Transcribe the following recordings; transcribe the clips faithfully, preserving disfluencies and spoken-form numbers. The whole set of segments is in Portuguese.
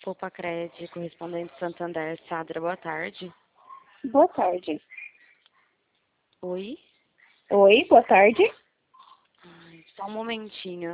Poupa-Cred, correspondente Santander, Sadra, boa tarde. Boa tarde. Oi? Oi, boa tarde. Ai, só um momentinho.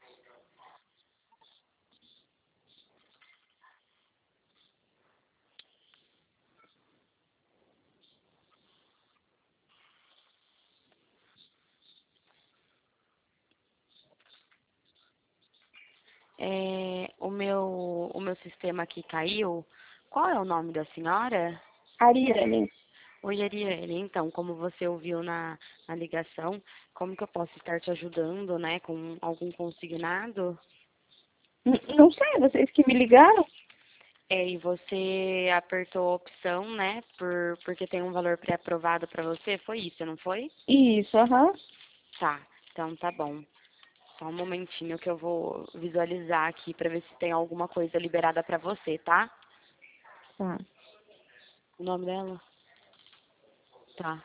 É, o meu, o meu sistema aqui caiu. Qual é o nome da senhora? Ariane. Oi, Ariane. Então, como você ouviu na, na ligação, como que eu posso estar te ajudando, né, com algum consignado? N- Não sei, vocês que me ligaram? É, e você apertou a opção, né, por, porque tem um valor pré-aprovado para você, foi isso, não foi? Isso, aham. Tá, então tá bom. Só um momentinho que eu vou visualizar aqui para ver se tem alguma coisa liberada para você, tá? Tá. O nome dela? Tá.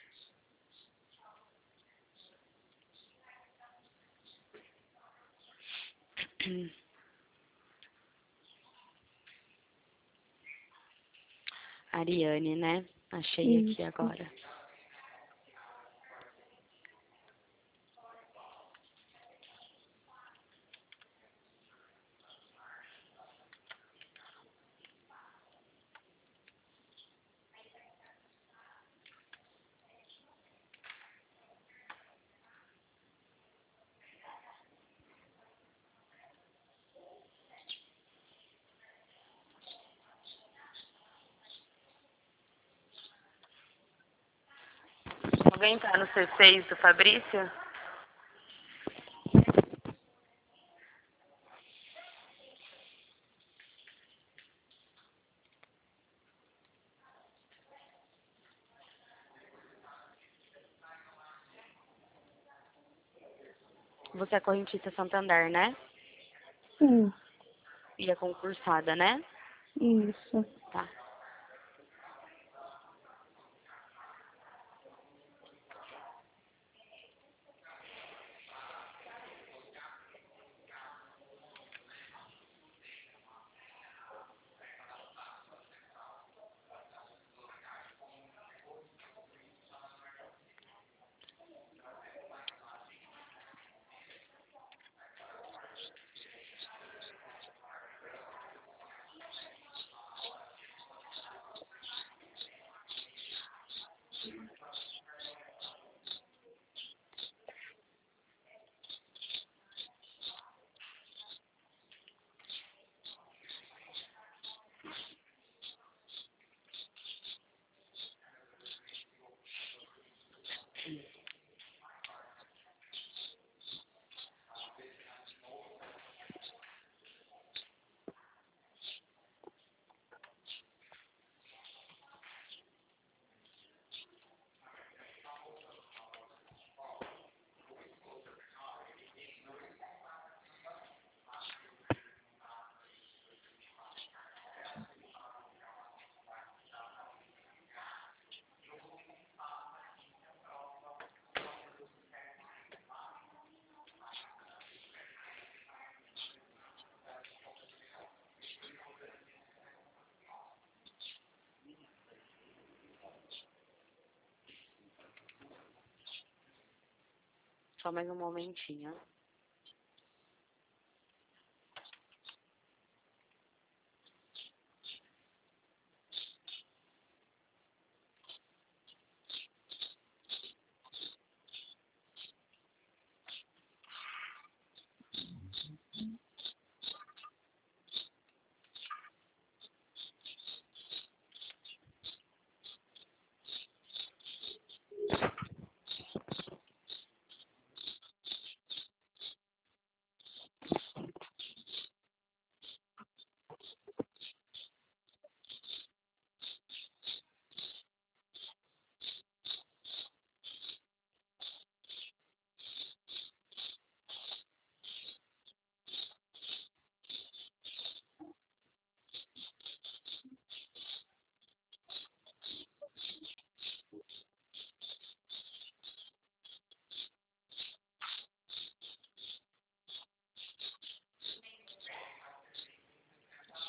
Ariane, né? Achei aqui Isso. agora. Alguém tá no C seis do Fabrício? Você é correntista Santander, né? Sim, E é concursada, né? isso. Tá. Só mais um momentinho.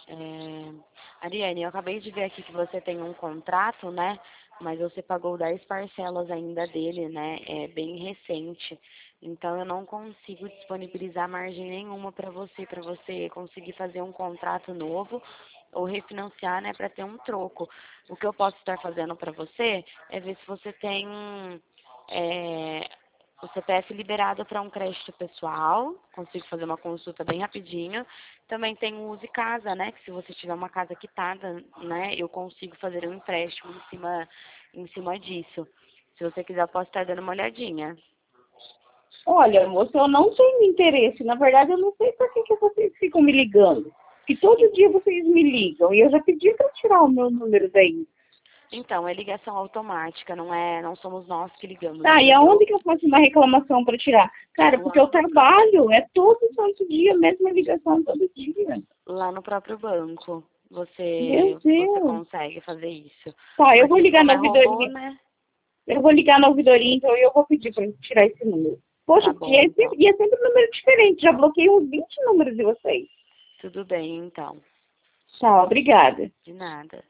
É... Ariane, eu acabei de ver aqui que você tem um contrato, né? Mas você pagou dez parcelas ainda dele, né? É bem recente. Então eu não consigo disponibilizar margem nenhuma para você, para você conseguir fazer um contrato novo ou refinanciar, né, para ter um troco. O que eu posso estar fazendo para você é ver se você tem é, o C P F liberado para um crédito pessoal, consigo fazer uma consulta bem rapidinho. Também tem o Use Casa, né, que se você tiver uma casa quitada, né, eu consigo fazer um empréstimo em cima, em cima disso. Se você quiser, eu posso estar dando uma olhadinha. Olha, moça, eu não tenho interesse. Na verdade, eu não sei por que, que vocês ficam me ligando. Que todo dia vocês me ligam. E eu já pedi para tirar o meu número daí. Então, é ligação automática, não é, não somos nós que ligamos, Tá, e entendeu? aonde que eu faço uma reclamação para tirar? Cara, porque Lá eu no próprio, trabalho, é todo santo dia, mesma ligação todo dia. lá no próprio banco, Meu você, você Deus. consegue fazer isso. Tá, eu vou Porque ligar como na é robô, ouvidoria. né? Eu vou ligar na ouvidoria, então, e eu vou pedir para tirar esse número. Poxa, Tá porque bom, é então. sempre, e é sempre um número diferente. Já bloqueei uns vinte números de vocês. Tudo bem, então. Tá, obrigada. De nada.